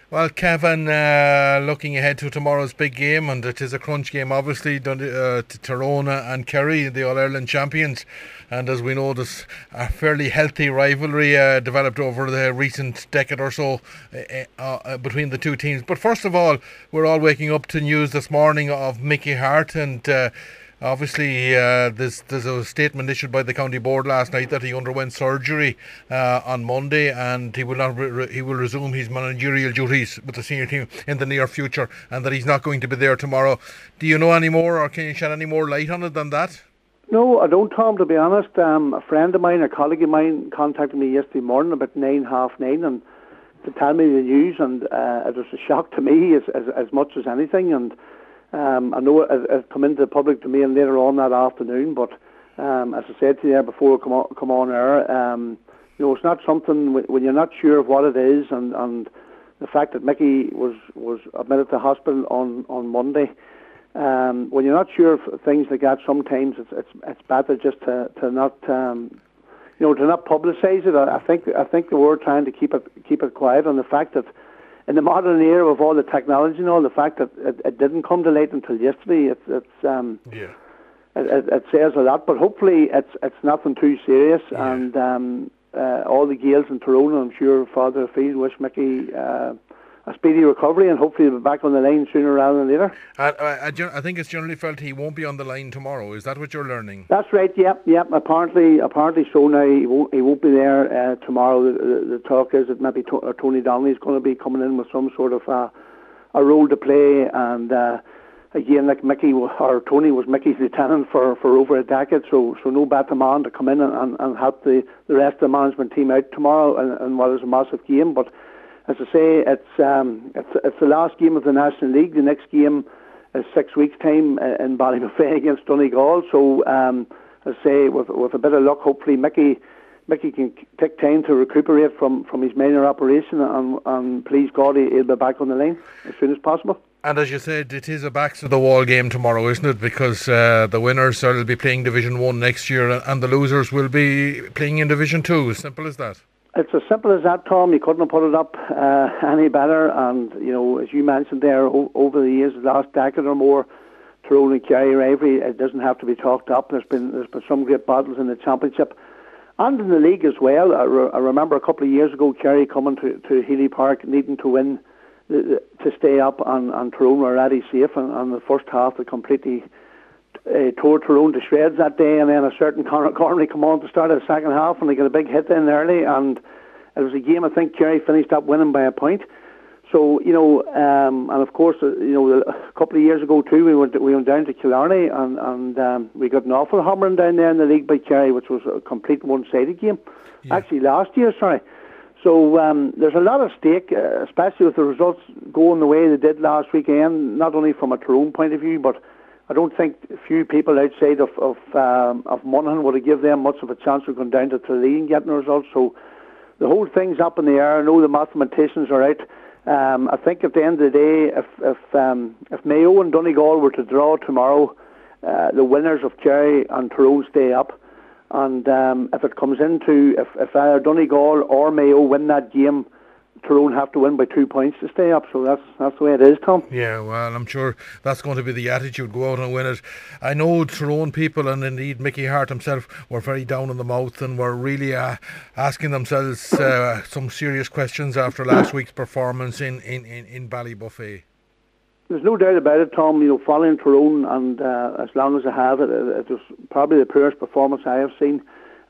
Well, Kevin, looking ahead to tomorrow's big game, and it is a crunch game, obviously, to Tyrone and Kerry, the All-Ireland champions. And as we know, there's a fairly healthy rivalry developed over the recent decade or so between the two teams. But first of all, we're all waking up to news this morning of Mickey Hart, and obviously, there's a statement issued by the county board last night that he underwent surgery on Monday, and he will not he will resume his managerial duties with the senior team in the near future, and that he's not going to be there tomorrow. Do you know any more, or can you shed any more light on it than that? No, I don't, Tom, to be honest. A friend of mine, a colleague of mine, contacted me yesterday morning about 9:30, and to tell me the news, and it was a shock to me as much as anything. And I know it come into the public domain later on that afternoon, but as I said to you there before I come on air, it's not something when you're not sure of what it is, and the fact that Mickey was admitted to hospital on Monday. When you're not sure of things like that, sometimes it's better just to not to not publicise it. I think they were trying to keep it quiet, and the fact that in the modern era of all the technology and all, the fact that it didn't come to light until yesterday, it says a lot. But hopefully it's nothing too serious, and all the Gaels in Tyrone, I'm sure Father Field wish Mickey a speedy recovery, and hopefully he'll be back on the line sooner rather than later. I think it's generally felt he won't be on the line tomorrow. Is that what you're learning? That's right. Yep. Apparently so. Now he won't be there tomorrow. The talk is that maybe Tony Donnelly is going to be coming in with some sort of a role to play, and again, like Mickey or Tony was Mickey's lieutenant for over a decade, so no better man to come in and help the rest of the management team out tomorrow in what is a massive game. But as I say, it's the last game of the National League. The next game is 6 weeks' time in Ballybuffet against Donegal. So, as I say, with a bit of luck, hopefully Mickey can take time to recuperate from his minor operation, and please God, he'll be back on the line as soon as possible. And as you said, it is a backs-to-the-wall game tomorrow, isn't it? Because the winners will be playing Division 1 next year, and the losers will be playing in Division 2. As simple as that. It's as simple as that, Tom. You couldn't have put it up any better. And, as you mentioned there, over the years, the last decade or more, Tyrone and Kerry rivalry, it doesn't have to be talked up. There's been some great battles in the championship and in the league as well. I remember a couple of years ago, Kerry coming to Healy Park needing to win to stay up, and Tyrone were already safe. And the first half, they completely tore Tyrone to shreds that day, and then a certain Cornery come on to start the second half, and they got a big hit in early, and it was a game I think Kerry finished up winning by a point. So and of course a couple of years ago too, we went down to Killarney, and we got an awful hammering down there in the league by Kerry, which was a complete one-sided game. Actually last year, sorry. So there's a lot at stake, especially with the results going the way they did last weekend, not only from a Tyrone point of view, but I don't think few people outside of Monaghan would have given them much of a chance of going down to Tralee and getting the results. So the whole thing's up in the air. I know the mathematicians are out. I think at the end of the day, if Mayo and Donegal were to draw tomorrow, the winners of Kerry and Tyrone stay up. And if it comes into if either Donegal or Mayo win that game, Tyrone have to win by 2 points to stay up, so that's the way it is, Tom. Yeah, well, I'm sure that's going to be the attitude, go out and win it. I know Tyrone people, and indeed Mickey Hart himself, were very down in the mouth and were really asking themselves some serious questions after last week's performance in Ballybuffet. There's no doubt about it, Tom. Following Tyrone, and as long as I have it, it was probably the poorest performance I have seen.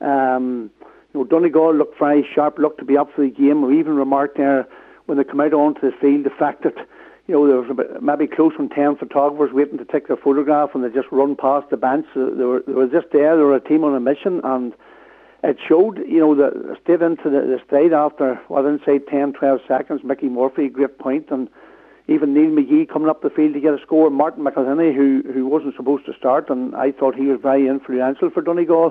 Donegal looked very sharp, looked to be up for the game. We even remarked there when they come out onto the field the fact that there was maybe close on 10 photographers waiting to take their photograph, and they just run past the bench. They were just there. They were a team on a mission, and it showed. That stayed into the stride after inside 10, 12 seconds. Mickey Murphy, great point, and even Neil McGee coming up the field to get a score. Martin McElhinney, who wasn't supposed to start, and I thought he was very influential for Donegal.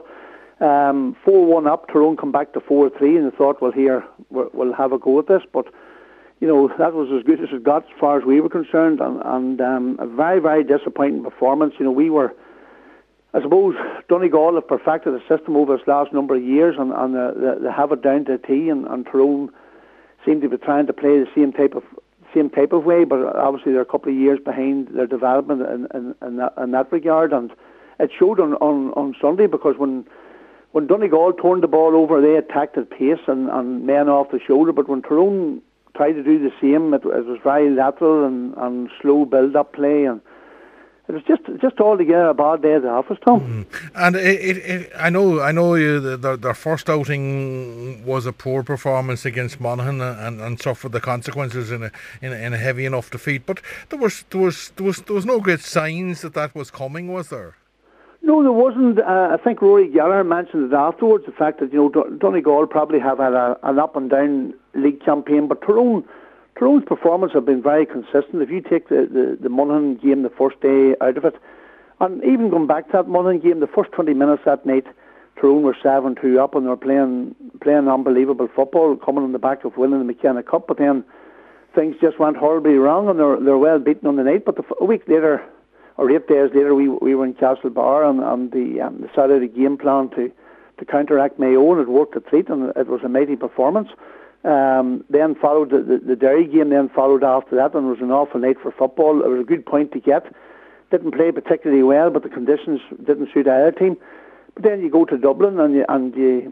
4-1 up, Tyrone come back to 4-3, and they thought, well, here, we'll have a go at this. But, that was as good as it got as far as we were concerned, and a very, very disappointing performance. We were, I suppose, Donegal have perfected the system over this last number of years, and they have it down to a T, and Tyrone seem to be trying to play the same type of same type of way, but obviously they're a couple of years behind their development in that regard, and it showed on Sunday, because when Donegal turned the ball over, they attacked at pace and men off the shoulder, but when Tyrone tried to do the same, it was very lateral and slow build-up play, and it was just altogether a bad day at the office, Tom. And I know their first outing was a poor performance against Monaghan and suffered the consequences in a heavy enough defeat. But there was no great signs that was coming, was there? No, there wasn't. I think Rory Gallagher mentioned it afterwards, the fact that Donegal probably have had an up and down league campaign, but Tyrone's performance have been very consistent. If you take the Monaghan game the first day out of it, and even going back to that Monaghan game, the first 20 minutes that night, Tyrone were 7-2 up and they were playing unbelievable football, coming on the back of winning the McKenna Cup, but then things just went horribly wrong and they're well beaten on the night. But a week later, or 8 days later, we were in Castlebar and they set out a game plan to counteract Mayo, and it worked a treat, and it was a mighty performance. Then followed the Derry game, then followed after that, and it was an awful night for football. It was a good point to get. Didn't play particularly well, but the conditions didn't suit either team. But then you go to Dublin, and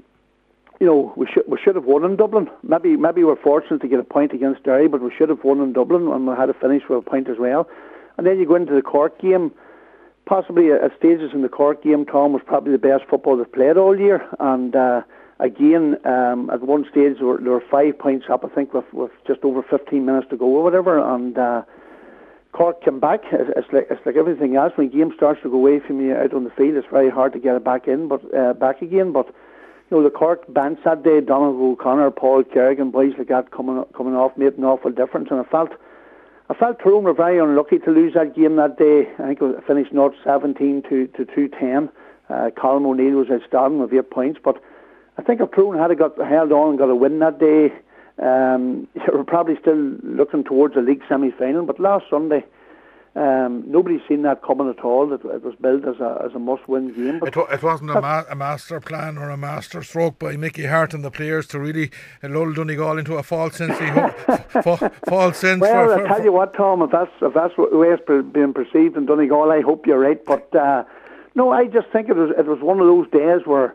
we should have won in Dublin. Maybe we're fortunate to get a point against Derry, but we should have won in Dublin, and we had to finish with a point as well. And then you go into the Cork game. Possibly at stages in the Cork game, Tom, was probably the best football they've played all year, and again, at one stage there were 5 points up, I think, with just over 15 minutes to go or whatever, and Cork came back. It's like everything else. When a game starts to go away from you out on the field, it's very hard to get it back in, but back again. But the Cork bench that day, Donald O'Connor, Paul Kerrigan, boys like that coming off made an awful difference, and I felt Tyrone were very unlucky to lose that game that day. I think it finished 17 to 210. Colm O'Neill was outstanding with 8 points, but I think if Tyrone had got held on and got a win that day, we're probably still looking towards a league semi-final. But last Sunday, nobody's seen that coming at all. It was billed as a must-win game. But it wasn't a master plan or a master stroke by Mickey Hart and the players to really lull Donegal into a false sense false sense. Well, I tell you what, Tom, if that's the way it's being perceived in Donegal, I hope you're right. But no, I just think it was one of those days where,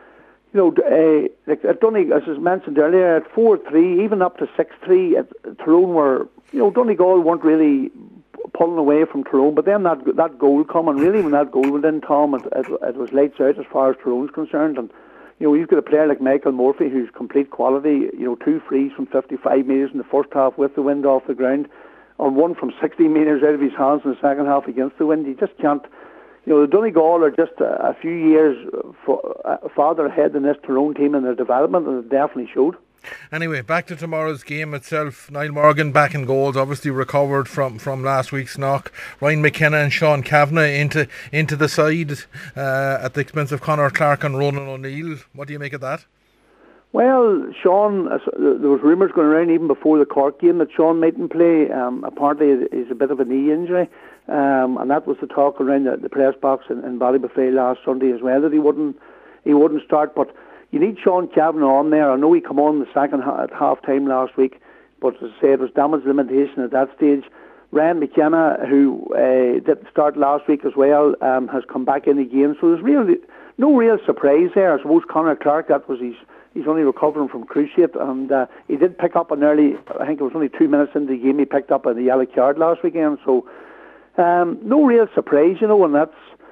like at Donegal, as I mentioned earlier, at 4-3, even up to 6-3, Tyrone were, Donegal weren't really pulling away from Tyrone, but then that goal come, and really when that goal went in, Tom, it was lights out as far as Tyrone's concerned. And you've got a player like Michael Murphy who's complete quality, 2 frees from 55 metres in the first half with the wind off the ground, and one from 60 metres out of his hands in the second half against the wind. You just can't. The Donegal are just a few years farther ahead than this Tyrone team in their development, and it definitely showed. Anyway, back to tomorrow's game itself. Niall Morgan back in goals, obviously recovered from last week's knock. Ryan McKenna and Sean Kavanagh into the side at the expense of Conor Clark and Ronan O'Neill. What do you make of that? Well, Sean, there was rumours going around even before the Cork game that Sean mightn't play. Apparently he's a bit of a knee injury, and that was the talk around the press box in Ballybuffet last Sunday as well, that he wouldn't start. But you need Sean Kavanagh on there. I know he came on the second at half time last week, but as I say, it was damage limitation at that stage. Ryan McKenna, who didn't start last week as well, has come back in again. So there's really no real surprise there. I suppose Conor Clark, that was he's only recovering from cruciate, and he did pick up an early, I think it was only 2 minutes into the game, he picked up a yellow card last weekend. So no real surprise, and that's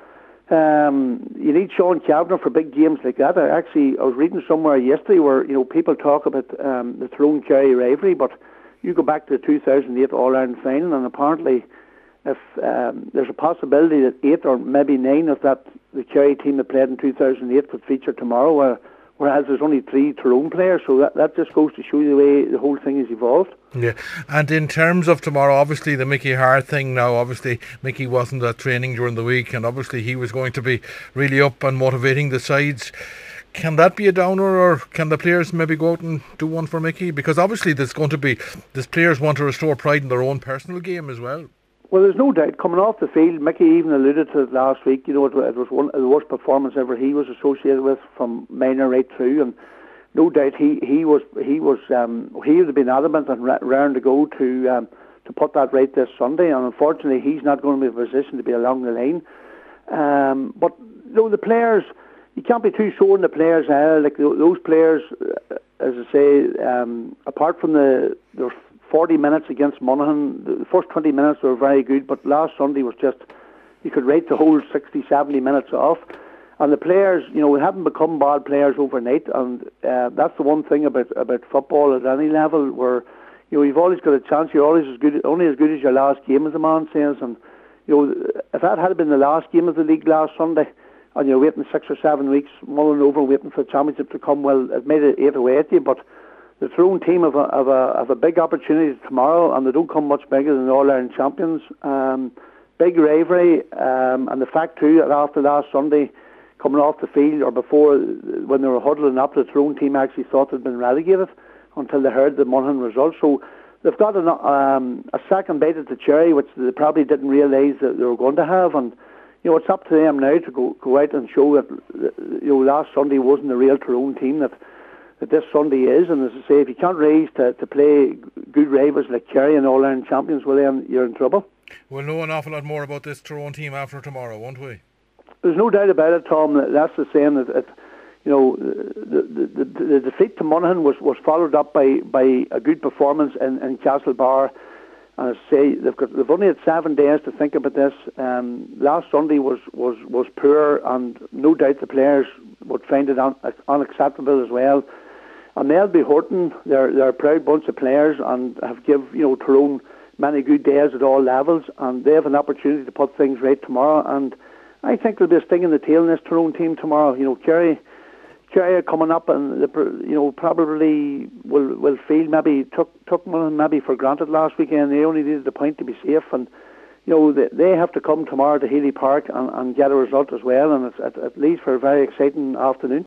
you need Sean Kavanagh for big games like that. I was reading somewhere yesterday where people talk about the Tyrone Kerry rivalry, but you go back to the 2008 All-Ireland final, and apparently if there's a possibility that 8 or maybe 9 of the Kerry team that played in 2008 could feature tomorrow, whereas there's only 3 Tyrone players, so that just goes to show you the way the whole thing has evolved. Yeah, and in terms of tomorrow, obviously the Mickey Hart thing now, obviously Mickey wasn't at training during the week, and obviously he was going to be really up and motivating the sides. Can that be a downer, or can the players maybe go out and do one for Mickey? Because obviously these players want to restore pride in their own personal game as well. Well, there's no doubt, coming off the field, Mickey even alluded to it last week, it was one of the worst performances ever he was associated with from minor right through, and no doubt he would have been adamant and raring to go to put that right this Sunday, and unfortunately he's not going to be in a position to be along the line. But the players, you can't be too sure in the players. Like those players, as I say, apart from the 40 minutes against Monaghan, the first 20 minutes were very good, but last Sunday was just, you could rate the whole 60, 70 minutes off. And the players, we haven't become bad players overnight, and that's the one thing about football at any level, where you've always got a chance. You're always only as good as your last game, as the man says. And if that had been the last game of the league last Sunday, and you're waiting 6 or 7 weeks, mulling over, waiting for the championship to come, well, it made it 8 away at you. But the Tyrone team have a big opportunity tomorrow, and they don't come much bigger than the All-Ireland champions. Big rivalry, and the fact too that after last Sunday, coming off the field, or before, when they were huddling up, the Tyrone team actually thought they'd been relegated until they heard the Monaghan results. So they've got a second bite at the cherry, which they probably didn't realise that they were going to have. And it's up to them now to go out and show that last Sunday wasn't the real Tyrone team that this Sunday is. And as I say, if you can't raise to play good rivals like Kerry and All-Ireland champions, well, then you're in trouble. We'll know an awful lot more about this Tyrone team after tomorrow, won't we? There's no doubt about it, Tom. That's the saying that the defeat to Monaghan was followed up by a good performance in Castlebar. And as I say, they've only had 7 days to think about this. Last Sunday was poor, and no doubt the players would find it unacceptable as well. And they'll be hurting. They're a proud bunch of players and have give Tyrone many good days at all levels, and they have an opportunity to put things right tomorrow. And I think there'll be a sting in the tail in this Tyrone team tomorrow. Kerry are coming up, and they, probably will feel maybe took Monaghan maybe for granted last weekend. They only needed a point to be safe, and they have to come tomorrow to Healy Park and get a result as well. And it's at least for a very exciting afternoon.